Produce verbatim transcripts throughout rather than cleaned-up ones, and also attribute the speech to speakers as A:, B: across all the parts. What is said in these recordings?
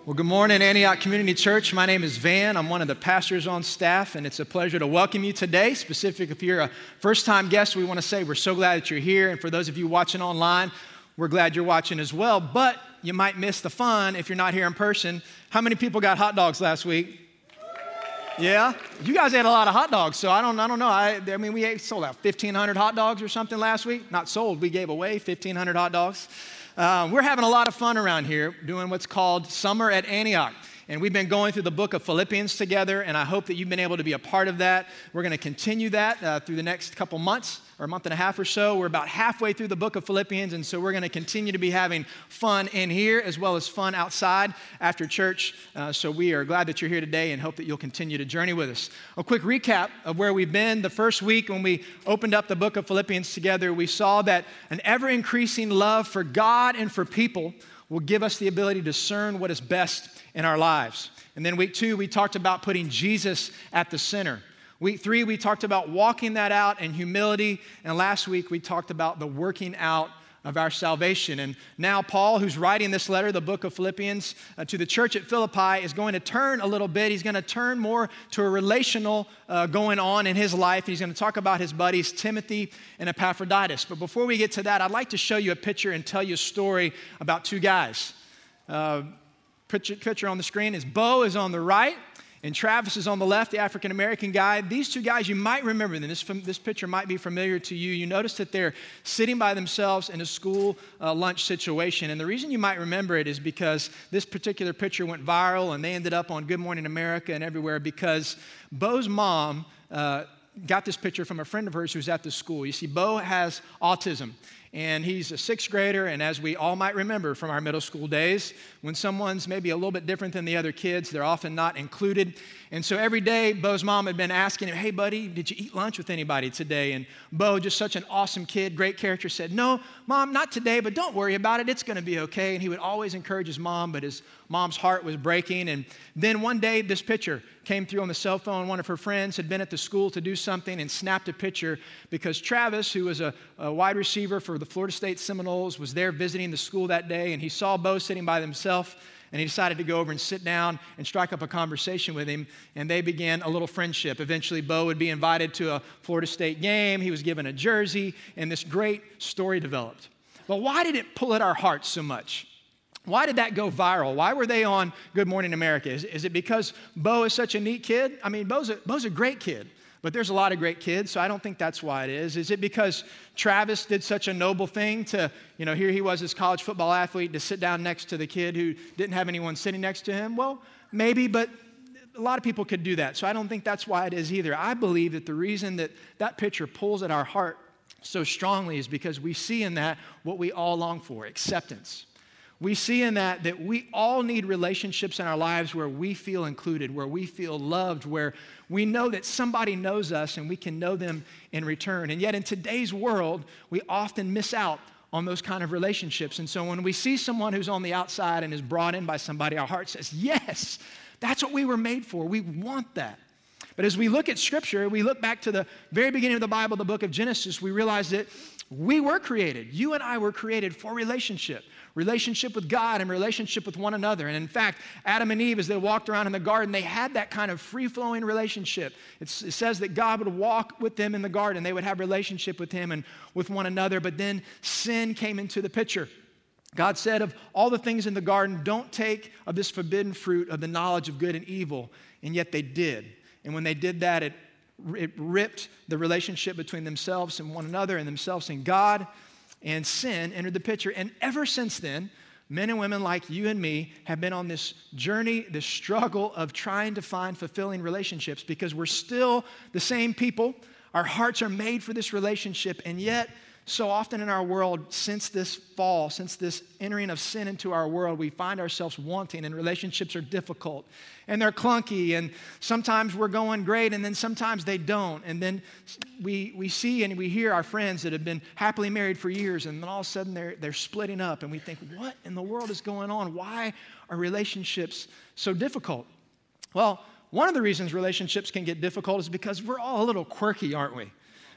A: Well, good morning, Antioch Community Church. My name is Van. I'm one of the pastors on staff, and it's a pleasure to welcome you today. Specifically, if you're a first-time guest, we want to say we're so glad that you're here. And for those of you watching online, we're glad you're watching as well. But you might miss the fun if you're not here in person. How many people got hot dogs last week? Yeah, you guys ate a lot of hot dogs, so I don't, I don't know. I, I mean, we ate, sold out fifteen hundred hot dogs or something last week. Not sold, we gave away fifteen hundred hot dogs. Uh, we're having a lot of fun around here doing what's called Summer at Antioch. And we've been going through the book of Philippians together, and I hope that you've been able to be a part of that. We're going to continue that uh, through the next couple months, or a month and a half or so. We're about halfway through the book of Philippians, and so we're going to continue to be having fun in here as well as fun outside after church. Uh, so we are glad that you're here today and hope that you'll continue to journey with us. A quick recap of where we've been. The first week when we opened up the book of Philippians together, we saw that an ever-increasing love for God and for people will give us the ability to discern what is best in our lives. And then week two, we talked about putting Jesus at the center. Week three, we talked about walking that out in humility. And last week, we talked about the working out of our salvation. And now Paul, who's writing this letter, the book of Philippians, uh, to the church at Philippi, is going to turn a little bit. He's going to turn more to a relational uh, going on in his life. He's going to talk about his buddies, Timothy and Epaphroditus. But before we get to that, I'd like to show you a picture and tell you a story about two guys. Uh, picture, picture on the screen is Bo is on the right, and Travis is on the left, the African-American guy. These two guys, you might remember them. This, this picture might be familiar to you. You notice that they're sitting by themselves in a school uh, lunch situation. And the reason you might remember it is because this particular picture went viral, and they ended up on Good Morning America and everywhere because Bo's mom uh, got this picture from a friend of hers who's at the school. You see, Bo has autism. And he's a sixth grader, and as we all might remember from our middle school days, when someone's maybe a little bit different than the other kids, they're often not included. And so every day, Bo's mom had been asking him, hey, buddy, did you eat lunch with anybody today? And Bo, just such an awesome kid, great character, said, no, Mom, not today, but don't worry about it. It's going to be okay. And he would always encourage his mom, but his mom's heart was breaking. And then one day, this picture came through on the cell phone. One of her friends had been at the school to do something and snapped a picture because Travis, who was a, a wide receiver for the Florida State Seminoles, was there visiting the school that day, and he saw Bo sitting by himself, and he decided to go over and sit down and strike up a conversation with him, and they began a little friendship. Eventually, Bo would be invited to a Florida State game. He was given a jersey, and this great story developed. But why did it pull at our hearts so much? Why did that go viral? Why were they on Good Morning America? Is, is it because Bo is such a neat kid? I mean, Bo's a, Bo's a great kid, but there's a lot of great kids, so I don't think that's why it is. Is it because Travis did such a noble thing to, you know, here he was, this college football athlete, to sit down next to the kid who didn't have anyone sitting next to him? Well, maybe, but a lot of people could do that, so I don't think that's why it is either. I believe that the reason that that picture pulls at our heart so strongly is because we see in that what we all long for, acceptance. We see in that that we all need relationships in our lives where we feel included, where we feel loved, where we know that somebody knows us and we can know them in return. And yet in today's world, we often miss out on those kind of relationships. And so when we see someone who's on the outside and is brought in by somebody, our heart says, yes, that's what we were made for. We want that. But as we look at Scripture, we look back to the very beginning of the Bible, the book of Genesis, we realize that we were created. You and I were created for relationship. Relationship with God and relationship with one another. And in fact, Adam and Eve, as they walked around in the garden, they had that kind of free-flowing relationship. It's, it says that God would walk with them in the garden. They would have relationship with him and with one another. But then sin came into the picture. God said of all the things in the garden, don't take of this forbidden fruit of the knowledge of good and evil. And yet they did. And when they did that, it, it ripped the relationship between themselves and one another and themselves and God. And sin entered the picture. And ever since then, men and women like you and me have been on this journey, this struggle of trying to find fulfilling relationships because we're still the same people. Our hearts are made for this relationship. And yet, so often in our world, since this fall, since this entering of sin into our world, we find ourselves wanting, and relationships are difficult, and they're clunky, and sometimes we're going great, and then sometimes they don't. And then we we see and we hear our friends that have been happily married for years, and then all of a sudden they're, they're splitting up, and we think, what in the world is going on? Why are relationships so difficult? Well, one of the reasons relationships can get difficult is because we're all a little quirky, aren't we?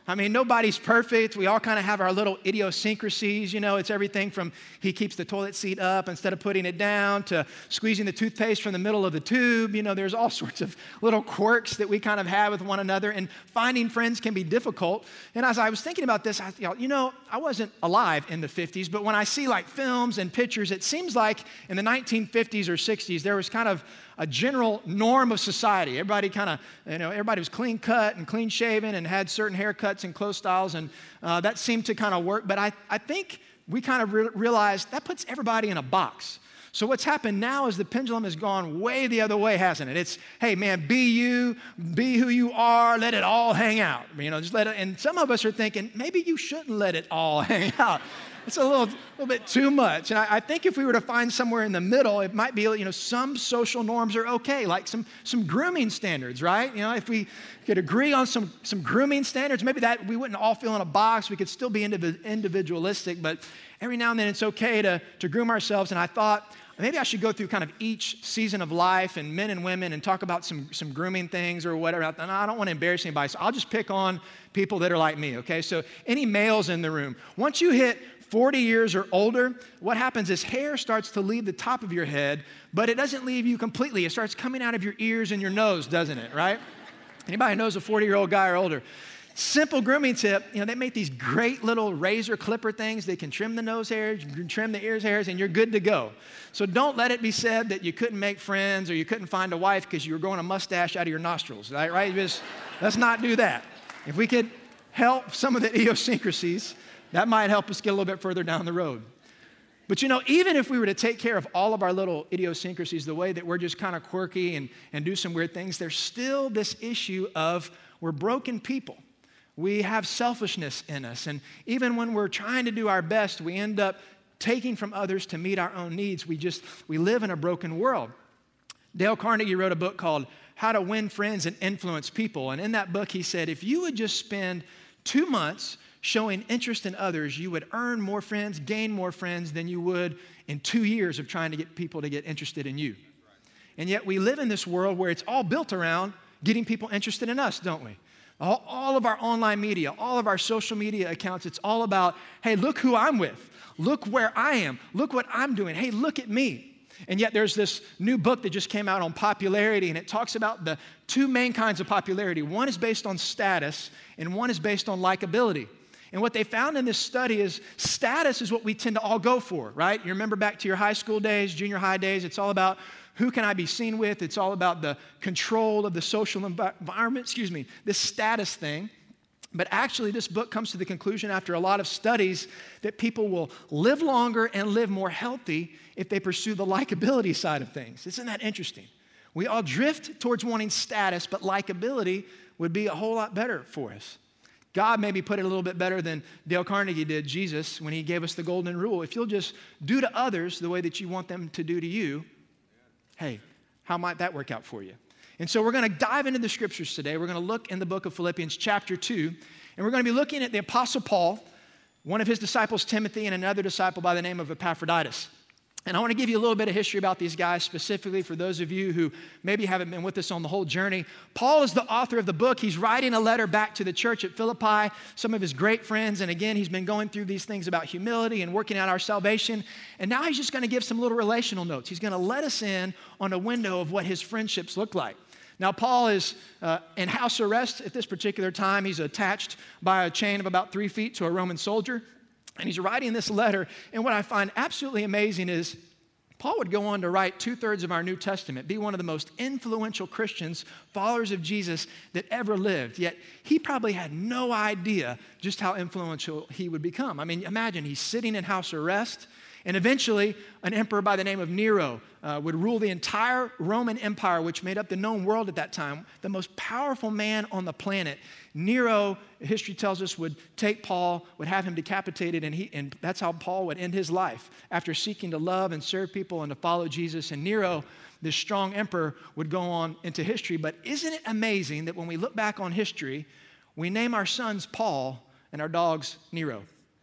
A: I mean, nobody's perfect. We all kind of have our little idiosyncrasies. You know, it's everything from he keeps the toilet seat up instead of putting it down to squeezing the toothpaste from the middle of the tube. You know, there's all sorts of little quirks that we kind of have with one another. And finding friends can be difficult. And as I was thinking about this, I thought, you know, I wasn't alive in the fifties, but when I see like films and pictures, it seems like in the nineteen fifties or sixties, there was kind of a general norm of society. Everybody kind of, you know, everybody was clean cut and clean shaven and had certain haircuts and clothes styles, and uh, that seemed to kind of work. But I, I think we kind of re- realized that puts everybody in a box. So what's happened now is the pendulum has gone way the other way, hasn't it? It's, hey, man, be you, be who you are, let it all hang out. You know, just let it, and some of us are thinking, maybe you shouldn't let it all hang out. It's a little, little bit too much. And I, I think if we were to find somewhere in the middle, it might be, you know, some social norms are okay, like some, some grooming standards, right? You know, if we could agree on some, some grooming standards, maybe that we wouldn't all feel in a box. We could still be indiv- individualistic, but every now and then it's okay to, to groom ourselves. And I thought, maybe I should go through kind of each season of life and men and women and talk about some, some grooming things or whatever. And I don't want to embarrass anybody, so I'll just pick on people that are like me, okay? So any males in the room, once you hit forty years or older, what happens is hair starts to leave the top of your head, but it doesn't leave you completely. It starts coming out of your ears and your nose, doesn't it, right? Anybody who knows a forty-year-old guy or older? Simple grooming tip, you know, they make these great little razor clipper things. They can trim the nose hairs, you can trim the ears hairs, and you're good to go. So don't let it be said that you couldn't make friends or you couldn't find a wife because you were growing a mustache out of your nostrils, right? right? Just, let's not do that. If we could help some of the idiosyncrasies, that might help us get a little bit further down the road. But you know, even if we were to take care of all of our little idiosyncrasies, the way that we're just kind of quirky and, and do some weird things, there's still this issue of we're broken people. We have selfishness in us. And even when we're trying to do our best, we end up taking from others to meet our own needs. We just, we live in a broken world. Dale Carnegie wrote a book called How to Win Friends and Influence People. And in that book, he said, if you would just spend two months showing interest in others, you would earn more friends, gain more friends than you would in two years of trying to get people to get interested in you. And yet we live in this world where it's all built around getting people interested in us, don't we? All, all of our online media, all of our social media accounts, it's all about, hey, look who I'm with. Look where I am. Look what I'm doing. Hey, look at me. And yet there's this new book that just came out on popularity, and it talks about the two main kinds of popularity. One is based on status, and one is based on likability. And what they found in this study is status is what we tend to all go for, right? You remember back to your high school days, junior high days, it's all about who can I be seen with? It's all about the control of the social envi- environment, excuse me, this status thing. But actually, this book comes to the conclusion after a lot of studies that people will live longer and live more healthy if they pursue the likability side of things. Isn't that interesting? We all drift towards wanting status, but likability would be a whole lot better for us. God maybe put it a little bit better than Dale Carnegie did, Jesus, when he gave us the golden rule. If you'll just do to others the way that you want them to do to you, hey, how might that work out for you? And so we're going to dive into the scriptures today. We're going to look in the book of Philippians chapter two, and we're going to be looking at the Apostle Paul, one of his disciples, Timothy, and another disciple by the name of Epaphroditus. And I want to give you a little bit of history about these guys, specifically for those of you who maybe haven't been with us on the whole journey. Paul is the author of the book. He's writing a letter back to the church at Philippi, some of his great friends. And again, he's been going through these things about humility and working out our salvation. And now he's just going to give some little relational notes. He's going to let us in on a window of what his friendships look like. Now, Paul is uh, in house arrest at this particular time. He's attached by a chain of about three feet to a Roman soldier. And he's writing this letter, and what I find absolutely amazing is Paul would go on to write two-thirds of our New Testament, be one of the most influential Christians, followers of Jesus that ever lived. Yet he probably had no idea just how influential he would become. I mean, imagine he's sitting in house arrest, and eventually an emperor by the name of Nero uh, would rule the entire Roman Empire, which made up the known world at that time, the most powerful man on the planet. Nero, history tells us, would take Paul, would have him decapitated, and, he, and that's how Paul would end his life, after seeking to love and serve people and to follow Jesus. And Nero, this strong emperor, would go on into history. But isn't it amazing that when we look back on history, we name our sons Paul and our dogs Nero?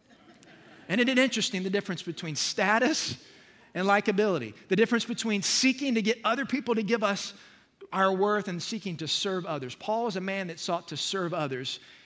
A: And isn't it interesting, the difference between status and likability, the difference between seeking to get other people to give us our worth and seeking to serve others. Paul is a man that sought to serve others,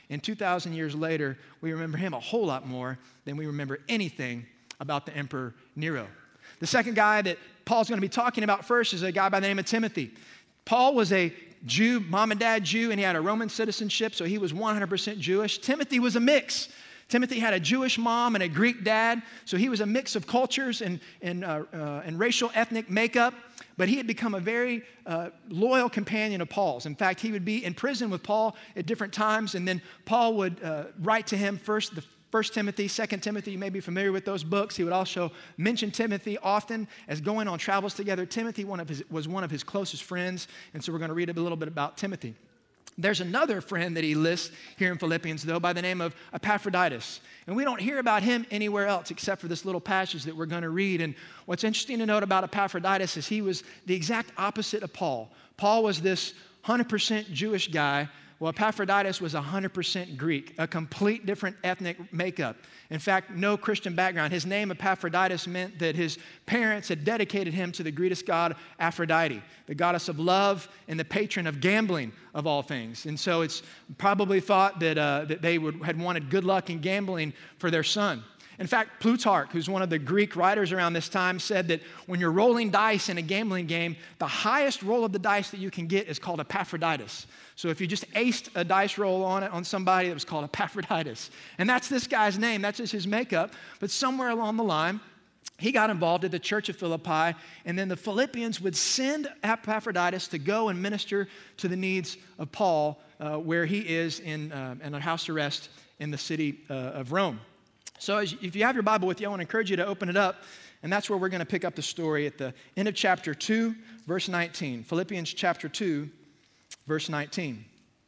A: And two thousand years later, we remember him a whole lot more than we remember anything about the Emperor Nero. The second guy that Paul's going to be talking about first is a guy by the name of Timothy. Paul was a Jew, mom and dad Jew, and he had a Roman citizenship, so he was one hundred percent Jewish. Timothy was a mix. Timothy had a Jewish mom and a Greek dad, so he was a mix of cultures and, and, uh, uh, and racial ethnic makeup, but he had become a very uh, loyal companion of Paul's. In fact, he would be in prison with Paul at different times, and then Paul would uh, write to him first, the First Timothy, Second Timothy. You may be familiar with those books. He would also mention Timothy often as going on travels together. Timothy one of his, was one of his closest friends, and so we're going to read a little bit about Timothy. There's another friend that he lists here in Philippians, though, by the name of Epaphroditus. And we don't hear about him anywhere else except for this little passage that we're going to read. And what's interesting to note about Epaphroditus is he was the exact opposite of Paul. Paul was this one hundred percent Jewish guy. Well, Epaphroditus was one hundred percent Greek, a complete different ethnic makeup. In fact, no Christian background. His name, Epaphroditus, meant that his parents had dedicated him to the Greek god Aphrodite, the goddess of love and the patron of gambling, of all things. And so it's probably thought that, uh, that they would, had wanted good luck in gambling for their son. In fact, Plutarch, who's one of the Greek writers around this time, said that when you're rolling dice in a gambling game, the highest roll of the dice that you can get is called Epaphroditus. So if you just aced a dice roll on it on somebody, it was called Epaphroditus. And that's this guy's name. That's just his makeup. But somewhere along the line, he got involved at the church of Philippi, and then the Philippians would send Epaphroditus to go and minister to the needs of Paul, uh, where he is in, uh, in a house arrest in the city uh, of Rome. So as, if you have your Bible with you, I want to encourage you to open it up, and that's where we're going to pick up the story at the end of chapter two, verse nineteen. Philippians chapter two, verse nineteen,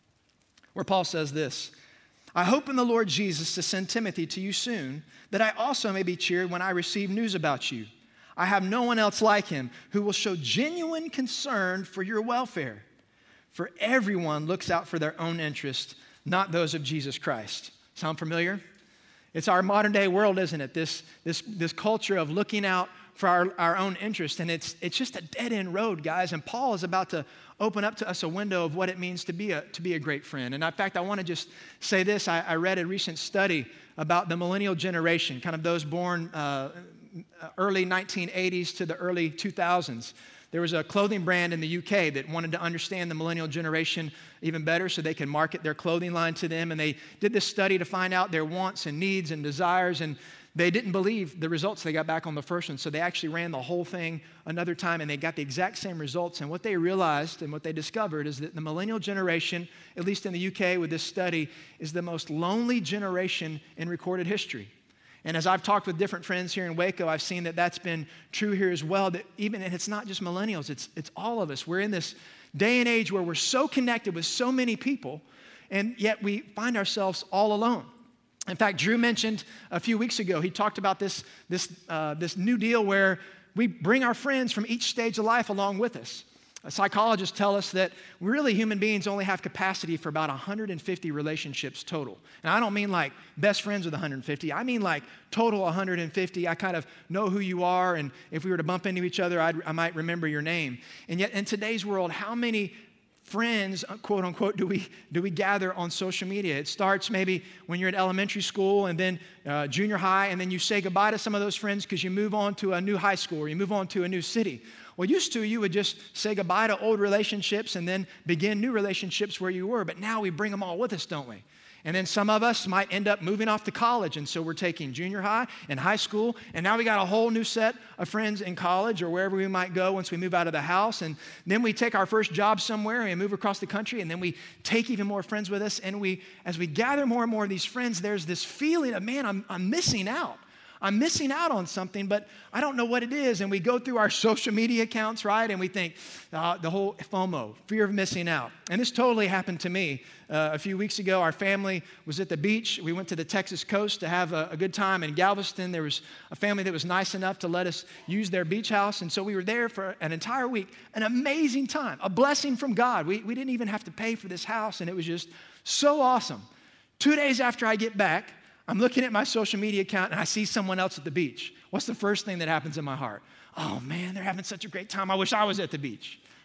A: where Paul says this: I hope in the Lord Jesus to send Timothy to you soon, that I also may be cheered when I receive news about you. I have no one else like him who will show genuine concern for your welfare. For everyone looks out for their own interest, not those of Jesus Christ. Sound familiar? It's our modern day world, isn't it? This, this, this culture of looking out for our, our own interest. And it's, it's just a dead end road, guys. And Paul is about to open up to us a window of what it means to be a, to be a great friend. And in fact, I want to just say this. I, I read a recent study about the millennial generation, kind of those born uh, early nineteen eighties to the early two thousands. There was a clothing brand in the U K that wanted to understand the millennial generation even better so they could market their clothing line to them. And they did this study to find out their wants and needs and desires. And they didn't believe the results they got back on the first one. So they actually ran the whole thing another time, and they got the exact same results. And what they realized and what they discovered is that the millennial generation, at least in the U K with this study, is the most lonely generation in recorded history. And as I've talked with different friends here in Waco, I've seen that that's been true here as well. That even, and it's not just millennials, it's, it's all of us. We're in this day and age where we're so connected with so many people, and yet we find ourselves all alone. In fact, Drew mentioned a few weeks ago, he talked about this, this, uh, this new deal where we bring our friends from each stage of life along with us. Psychologists tell us that really human beings only have capacity for about one hundred fifty relationships total. And I don't mean like best friends with one hundred fifty. I mean like total one hundred fifty. I kind of know who you are, and if we were to bump into each other, I'd, I might remember your name. And yet in today's world, how many friends, quote unquote, do we do we gather on social media? It starts maybe when you're in elementary school and then uh, junior high, and then you say goodbye to some of those friends because you move on to a new high school or you move on to a new city. Well, used to, you would just say goodbye to old relationships and then begin new relationships where you were. But now we bring them all with us, don't we? And then some of us might end up moving off to college. And so we're taking junior high and high school. And now we got a whole new set of friends in college or wherever we might go once we move out of the house. And then we take our first job somewhere and move across the country. And then we take even more friends with us. And we, as we gather more and more of these friends, there's this feeling of, man, I'm, I'm missing out. I'm missing out on something, but I don't know what it is. And we go through our social media accounts, right? And we think uh, the whole FOMO, fear of missing out. And this totally happened to me. Uh, a few weeks ago, our family was at the beach. We went to the Texas coast to have a, a good time in Galveston. There was a family that was nice enough to let us use their beach house. And so we were there for an entire week, an amazing time, a blessing from God. We, we didn't even have to pay for this house, and it was just so awesome. Two days after I get back, I'm looking at my social media account and I see someone else at the beach. What's the first thing that happens in my heart? Oh man, they're having such a great time. I wish I was at the beach,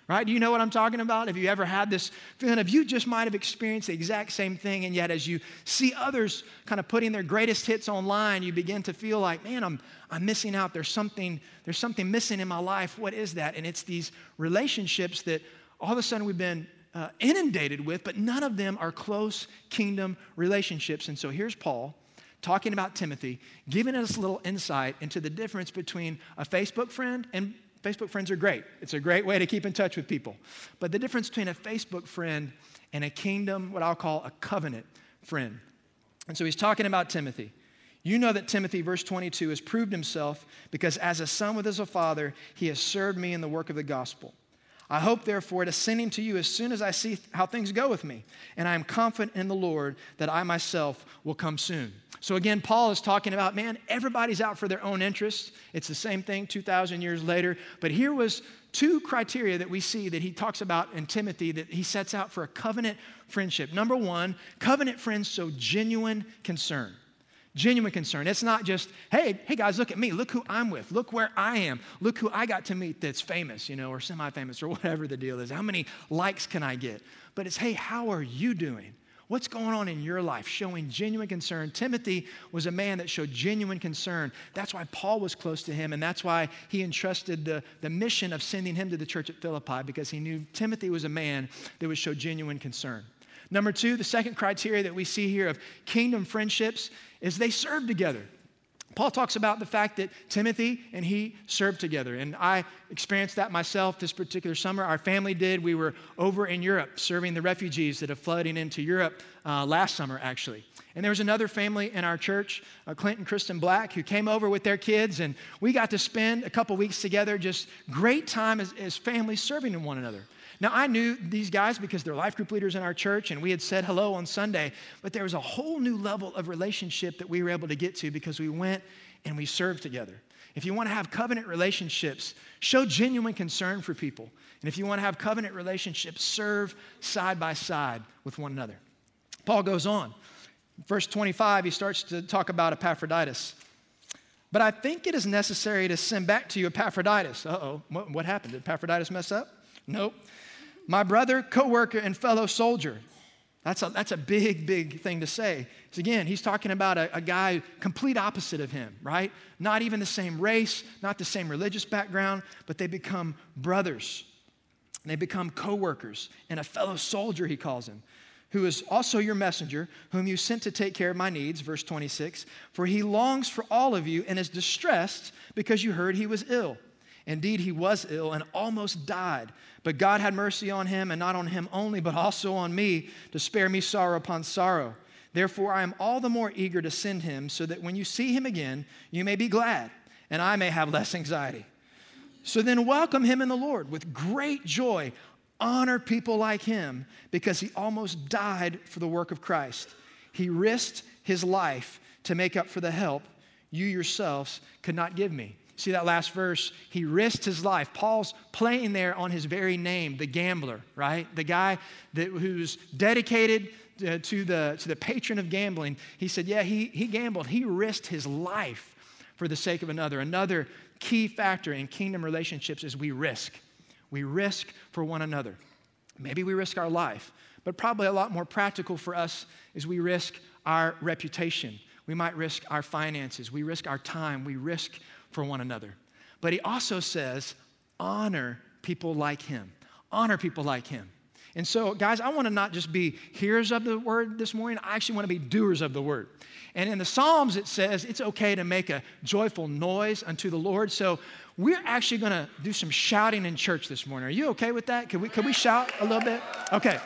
A: right? Do you know what I'm talking about? Have you ever had this feeling of you just might have experienced the exact same thing, and yet as you see others kind of putting their greatest hits online, you begin to feel like, man, I'm I'm missing out. There's something, there's something missing in my life. What is that? And it's these relationships that all of a sudden we've been uh, inundated with, but none of them are close kingdom relationships. And so here's Paul talking about Timothy, giving us a little insight into the difference between a Facebook friend, and Facebook friends are great. It's a great way to keep in touch with people. But the difference between a Facebook friend and a kingdom, what I'll call a covenant friend. And so he's talking about Timothy. You know that Timothy, verse twenty-two, has proved himself because as a son with his father, he has served me in the work of the gospel. I hope, therefore, to send him to you as soon as I see how things go with me. And I am confident in the Lord that I myself will come soon. So again, Paul is talking about, man, everybody's out for their own interests. It's the same thing two thousand years later. But here was two criteria that we see that he talks about in Timothy that he sets out for a covenant friendship. Number one, covenant friends show genuine concern. Genuine concern. It's not just, hey, hey guys, look at me. Look who I'm with. Look where I am. Look who I got to meet that's famous, you know, or semi-famous or whatever the deal is. How many likes can I get? But it's, hey, how are you doing? What's going on in your life? Showing genuine concern. Timothy was a man that showed genuine concern. That's why Paul was close to him, and that's why he entrusted the, the mission of sending him to the church at Philippi, because he knew Timothy was a man that would show genuine concern. Number two, the second criteria that we see here of kingdom friendships is they serve together. Paul talks about the fact that Timothy and he served together. And I experienced that myself this particular summer. Our family did. We were over in Europe serving the refugees that are flooding into Europe uh, last summer, actually. And there was another family in our church, uh, Clint and Kristen Black, who came over with their kids. And we got to spend a couple weeks together, just great time as, as families serving one another. Now, I knew these guys because they're life group leaders in our church, and we had said hello on Sunday, but there was a whole new level of relationship that we were able to get to because we went and we served together. If you want to have covenant relationships, show genuine concern for people. And if you want to have covenant relationships, serve side by side with one another. Paul goes on. Verse twenty-five, he starts to talk about Epaphroditus. But I think it is necessary to send back to you Epaphroditus. Uh-oh, what, what happened? Did Epaphroditus mess up? Nope. My brother, co-worker, and fellow soldier. That's a, that's a big, big thing to say. So again, he's talking about a, a guy complete opposite of him, right? Not even the same race, not the same religious background, but they become brothers. And they become co-workers, and a fellow soldier, he calls him, who is also your messenger, whom you sent to take care of my needs, verse twenty-six. For he longs for all of you and is distressed because you heard he was ill. Indeed, he was ill and almost died. But God had mercy on him, and not on him only, but also on me, to spare me sorrow upon sorrow. Therefore, I am all the more eager to send him, so that when you see him again, you may be glad, and I may have less anxiety. So then welcome him in the Lord with great joy. Honor people like him, because he almost died for the work of Christ. He risked his life to make up for the help you yourselves could not give me. See that last verse? He risked his life. Paul's playing there on his very name, the gambler, right? The guy that, who's dedicated to, to, the, to the patron of gambling. He said, yeah, he, he gambled. He risked his life for the sake of another. Another key factor in kingdom relationships is we risk. We risk for one another. Maybe we risk our life, but probably a lot more practical for us is we risk our reputation. We might risk our finances. We risk our time. We risk for one another. But he also says, honor people like him. Honor people like him. And so, guys, I want to not just be hearers of the word this morning. I actually want to be doers of the word. And in the Psalms, it says it's okay to make a joyful noise unto the Lord. So we're actually going to do some shouting in church this morning. Are you okay with that? Can we, can we shout a little bit? Okay.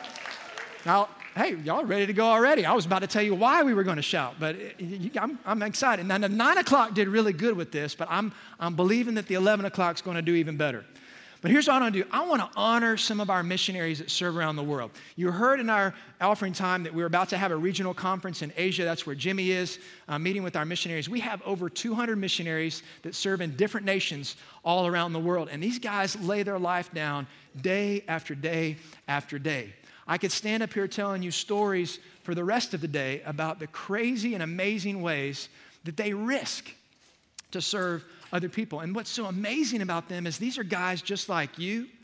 A: Now, hey, y'all ready to go already? I was about to tell you why we were going to shout, but I'm, I'm excited. Now, the nine o'clock did really good with this, but I'm, I'm believing that the eleven o'clock is going to do even better. But here's what I want to do. I want to honor some of our missionaries that serve around the world. You heard in our offering time that we're about to have a regional conference in Asia. That's where Jimmy is, uh, meeting with our missionaries. We have over two hundred missionaries that serve in different nations all around the world. And these guys lay their life down day after day after day. I could stand up here telling you stories for the rest of the day about the crazy and amazing ways that they risk to serve other people. And what's so amazing about them is these are guys just like you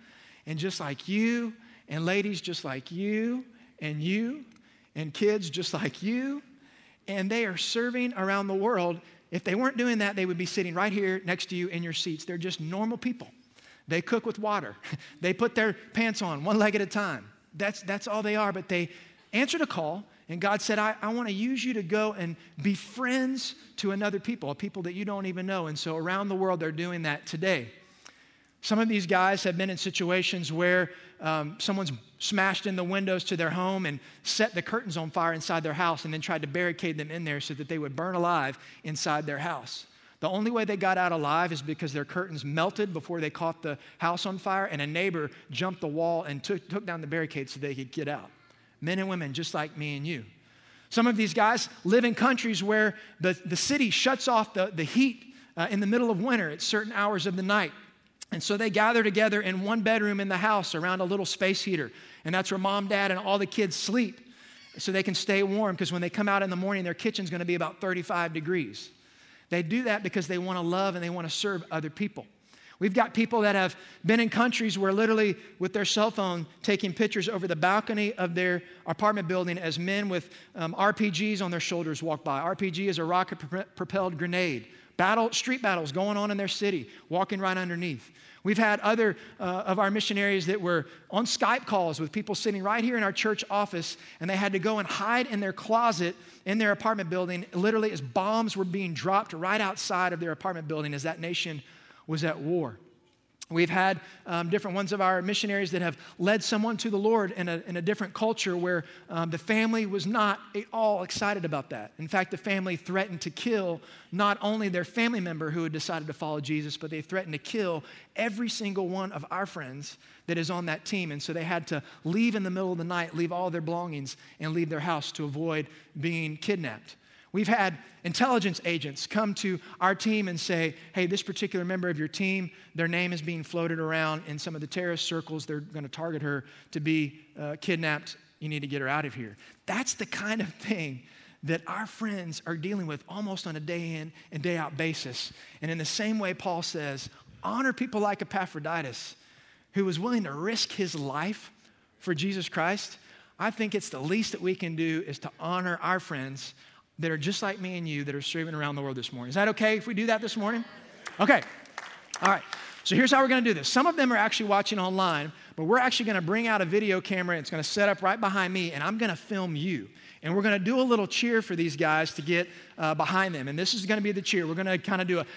A: and just like you, and ladies just like you, and you, and kids just like you, and they are serving around the world. If they weren't doing that, they would be sitting right here next to you in your seats. They're just normal people. They cook with water. They put their pants on one leg at a time. That's, that's all they are, but they answered a call, and God said, I, I want to use you to go and be friends to another people, a people that you don't even know. And so around the world, they're doing that today. Some of these guys have been in situations where um, someone's smashed in the windows to their home and set the curtains on fire inside their house and then tried to barricade them in there so that they would burn alive inside their house. The only way they got out alive is because their curtains melted before they caught the house on fire, and a neighbor jumped the wall and took, took down the barricade so they could get out. Men and women just like me and you. Some of these guys live in countries where the, the city shuts off the, the heat uh, in the middle of winter at certain hours of the night. And so they gather together in one bedroom in the house around a little space heater. And that's where mom, dad, and all the kids sleep so they can stay warm, because when they come out in the morning, their kitchen's going to be about thirty-five degrees. They do that because they want to love and they want to serve other people. We've got people that have been in countries where literally with their cell phone taking pictures over the balcony of their apartment building as men with um, R P Gs on their shoulders walk by. R P G is a rocket-propelled grenade. Battle, street battles going on in their city, walking right underneath. We've had other uh, of our missionaries that were on Skype calls with people sitting right here in our church office, and they had to go and hide in their closet in their apartment building, literally as bombs were being dropped right outside of their apartment building as that nation was at war. We've had um, different ones of our missionaries that have led someone to the Lord in a, in a different culture where um, the family was not at all excited about that. In fact, the family threatened to kill not only their family member who had decided to follow Jesus, but they threatened to kill every single one of our friends that is on that team. And so they had to leave in the middle of the night, leave all their belongings, and leave their house to avoid being kidnapped. We've had intelligence agents come to our team and say, hey, this particular member of your team, their name is being floated around in some of the terrorist circles. They're going to target her to be uh, kidnapped. You need to get her out of here. That's the kind of thing that our friends are dealing with almost on a day in and day out basis. And in the same way, Paul says, honor people like Epaphroditus, who was willing to risk his life for Jesus Christ. I think it's the least that we can do is to honor our friends that are just like me and you that are serving around the world this morning. Is that okay if we do that this morning? Okay. All right. So here's how we're going to do this. Some of them are actually watching online, but we're actually going to bring out a video camera. It's going to set up right behind me, and I'm going to film you. And we're going to do a little cheer for these guys to get uh, behind them. And this is going to be the cheer. We're going to kind of do a,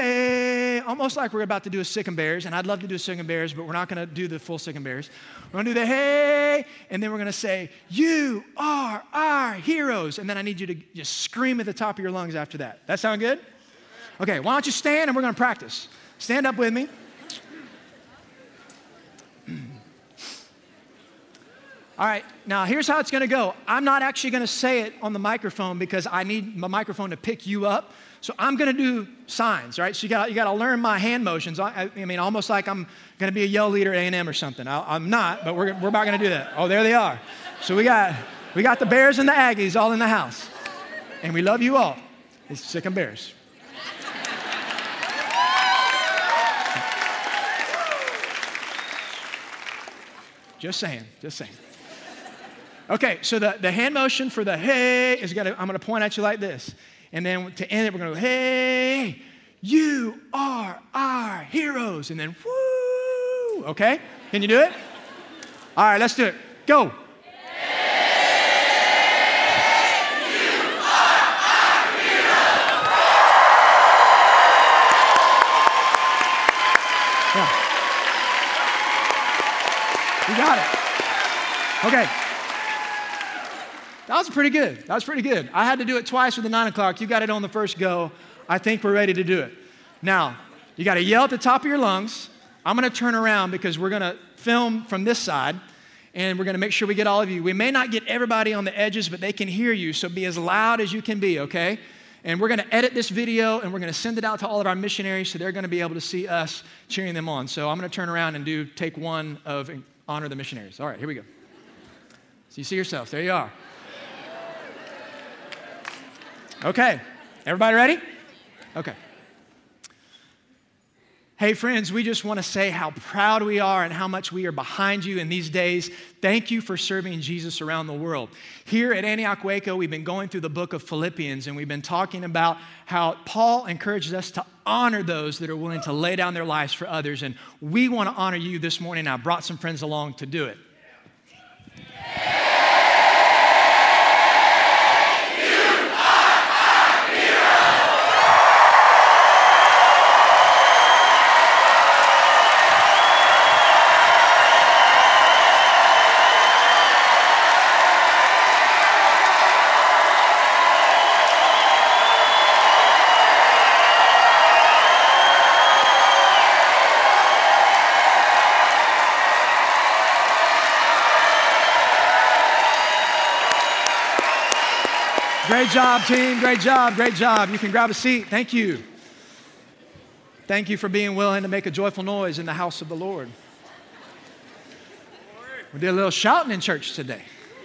A: hey, almost like we're about to do a Sick and Bears. And I'd love to do a Sick and Bears, but we're not going to do the full Sick and Bears. We're going to do the hey, and then we're going to say, you are our heroes. And then I need you to just scream at the top of your lungs after that. That sound good? Okay, why don't you stand and we're going to practice. Stand up with me. All right, now here's how it's going to go. I'm not actually going to say it on the microphone because I need my microphone to pick you up. So I'm going to do signs, right? So you got you got to learn my hand motions. I, I mean, almost like I'm going to be a yell leader at A and M or something. I, I'm not, but we're we're about going to do that. Oh, there they are. So we got we got the Bears and the Aggies all in the house, and we love you all. It's Sick and Bears. Just saying, just saying. Okay, so the, the hand motion for the hey is gonna, I'm gonna point at you like this. And then to end it, we're gonna go, hey, you are our heroes. And then woo, okay? Can you do it? All right, let's do it. Go. Yeah. You got it. Okay. That was pretty good. That was pretty good. I had to do it twice with the nine o'clock. You got it on the first go. I think we're ready to do it. Now, you got to yell at the top of your lungs. I'm going to turn around because we're going to film from this side, and we're going to make sure we get all of you. We may not get everybody on the edges, but they can hear you, so be as loud as you can be, okay? And we're going to edit this video, and we're going to send it out to all of our missionaries, so they're going to be able to see us cheering them on. So I'm going to turn around and do take one of honor the missionaries. All right, here we go. So you see yourselves. There you are. Okay. Everybody ready? Okay. Hey, friends, we just want to say how proud we are and how much we are behind you in these days. Thank you for serving Jesus around the world. Here at Antioch Waco, we've been going through the book of Philippians, and we've been talking about how Paul encourages us to honor those that are willing to lay down their lives for others. And we want to honor you this morning. I brought some friends along to do it. Great job, team. Great job. Great job. You can grab a seat. Thank you. Thank you for being willing to make a joyful noise in the house of the Lord. We did a little shouting in church today.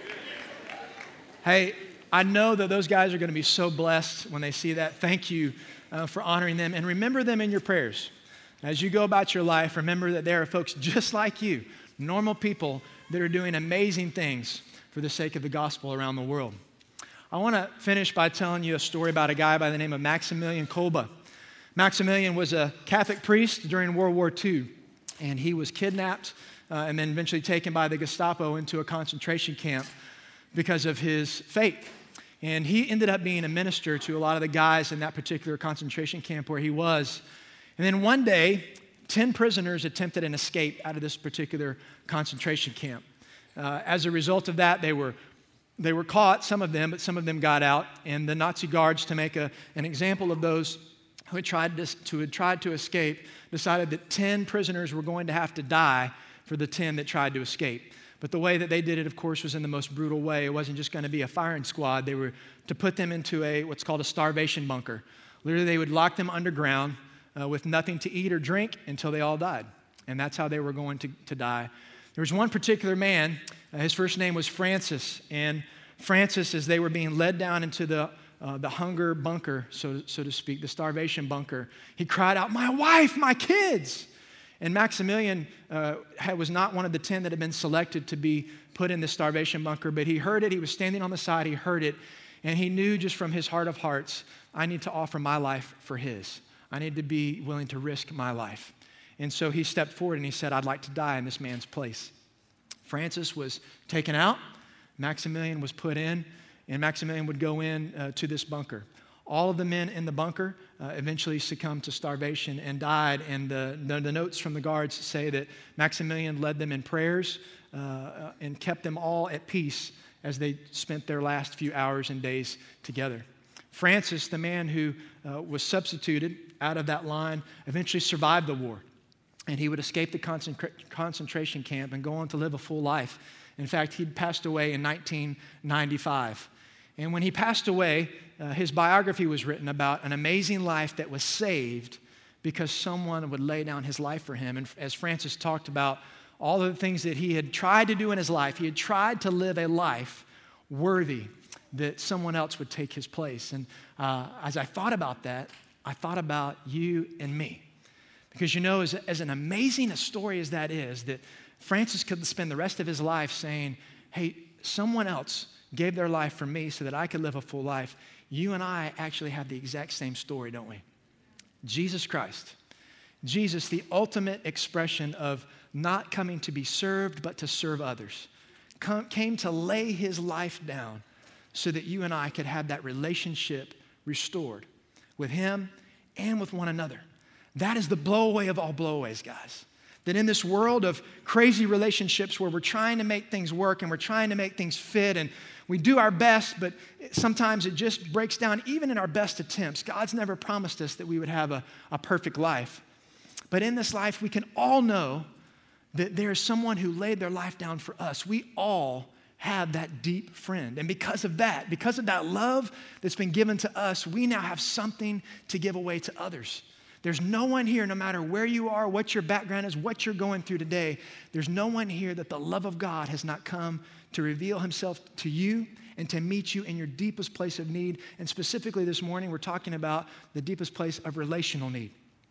A: Hey, I know that those guys are going to be so blessed when they see that. Thank you uh, for honoring them. And remember them in your prayers. As you go about your life, remember that there are folks just like you, normal people that are doing amazing things for the sake of the gospel around the world. I want to finish by telling you a story about a guy by the name of Maximilian Kolbe. Maximilian was a Catholic priest during World War Two, and he was kidnapped uh, and then eventually taken by the Gestapo into a concentration camp because of his faith. And he ended up being a minister to a lot of the guys in that particular concentration camp where he was. And then one day, ten prisoners attempted an escape out of this particular concentration camp. Uh, as a result of that, they were They were caught, some of them, but some of them got out. And the Nazi guards, to make a, an example of those who had, tried to, who had tried to escape, decided that ten prisoners were going to have to die for the ten that tried to escape. But the way that they did it, of course, was in the most brutal way. It wasn't just going to be a firing squad. They were to put them into a what's called a starvation bunker. Literally, they would lock them underground uh, with nothing to eat or drink until they all died. And that's how they were going to, to die. There was one particular man, uh, his first name was Francis, and Francis, as they were being led down into the, uh, the hunger bunker, so, so to speak, the starvation bunker, he cried out, "My wife, my kids!" And Maximilian uh, had, was not one of the ten that had been selected to be put in the starvation bunker, but he heard it, he was standing on the side, he heard it, and he knew just from his heart of hearts, I need to offer my life for his. I need to be willing to risk my life. And so he stepped forward and he said, I'd like to die in this man's place. Francis was taken out, Maximilian was put in, and Maximilian would go in uh, to this bunker. All of the men in the bunker uh, eventually succumbed to starvation and died, and the, the, the notes from the guards say that Maximilian led them in prayers uh, and kept them all at peace as they spent their last few hours and days together. Francis, the man who uh, was substituted out of that line, eventually survived the war. And he would escape the concentra- concentration camp and go on to live a full life. In fact, he'd passed away in nineteen ninety-five. And when he passed away, uh, his biography was written about an amazing life that was saved because someone would lay down his life for him. And as Francis talked about all of the things that he had tried to do in his life, he had tried to live a life worthy that someone else would take his place. And uh, as I thought about that, I thought about you and me. Because you know, as, as an amazing a story as that is, that Francis could spend the rest of his life saying, hey, someone else gave their life for me so that I could live a full life. You and I actually have the exact same story, don't we? Jesus Christ. Jesus, the ultimate expression of not coming to be served, but to serve others, come, came to lay his life down so that you and I could have that relationship restored with him and with one another. That is the blowaway of all blowaways, guys. That in this world of crazy relationships where we're trying to make things work and we're trying to make things fit and we do our best, but sometimes it just breaks down even in our best attempts. God's never promised us that we would have a, a perfect life. But in this life, we can all know that there is someone who laid their life down for us. We all have that deep friend. And because of that, because of that love that's been given to us, we now have something to give away to others. There's no one here, no matter where you are, what your background is, what you're going through today, there's no one here that the love of God has not come to reveal himself to you and to meet you in your deepest place of need. And specifically this morning, we're talking about the deepest place of relational need.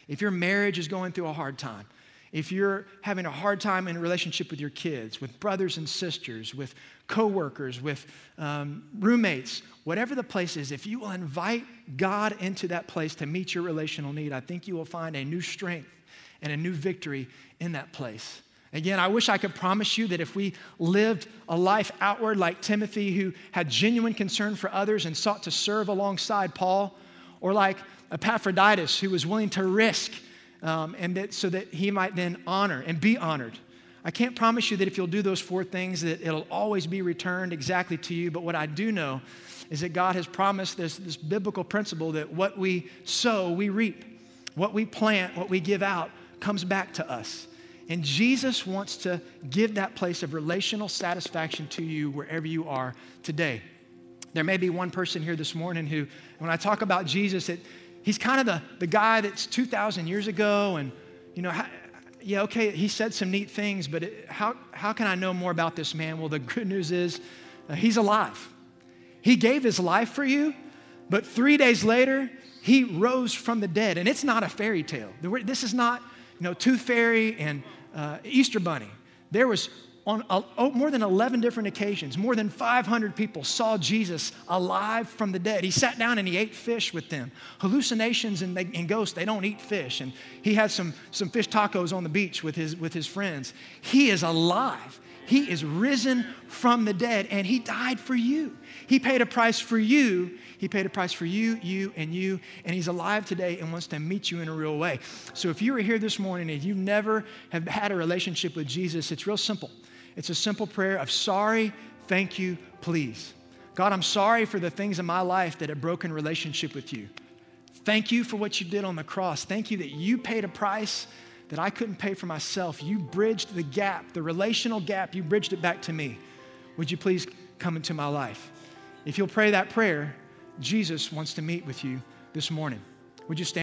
A: If your marriage is going through a hard time, if you're having a hard time in a relationship with your kids, with brothers and sisters, with coworkers, with um, roommates, whatever the place is, if you will invite God into that place to meet your relational need, I think you will find a new strength and a new victory in that place. Again, I wish I could promise you that if we lived a life outward like Timothy, who had genuine concern for others and sought to serve alongside Paul, or like Epaphroditus, who was willing to risk Um, and that so that he might then honor and be honored. I can't promise you that if you'll do those four things that it'll always be returned exactly to you, but what I do know is that God has promised this, this biblical principle that what we sow, we reap. What we plant, what we give out comes back to us. And Jesus wants to give that place of relational satisfaction to you wherever you are today. There may be one person here this morning who, when I talk about Jesus, it He's kind of the, the guy that's two thousand years ago, and, you know, how, yeah, okay, he said some neat things, but it, how, how can I know more about this man? Well, the good news is uh, he's alive. He gave his life for you, but three days later, he rose from the dead. And it's not a fairy tale. This is not, you know, Tooth Fairy and uh, Easter Bunny. There was on uh, oh, more than eleven different occasions, more than five hundred people saw Jesus alive from the dead. He sat down and he ate fish with them. Hallucinations and, they, and ghosts, they don't eat fish. And he had some, some fish tacos on the beach with his, with his friends. He is alive. He is risen from the dead, and he died for you. He paid a price for you. He paid a price for you, you, and you, and he's alive today and wants to meet you in a real way. So if you were here this morning and you never have had a relationship with Jesus, it's real simple. It's a simple prayer of sorry, thank you, please. God, I'm sorry for the things in my life that have broken relationship with you. Thank you for what you did on the cross. Thank you that you paid a price that I couldn't pay for myself. You bridged the gap, the relational gap. You bridged it back to me. Would you please come into my life? If you'll pray that prayer, Jesus wants to meet with you this morning. Would you stand?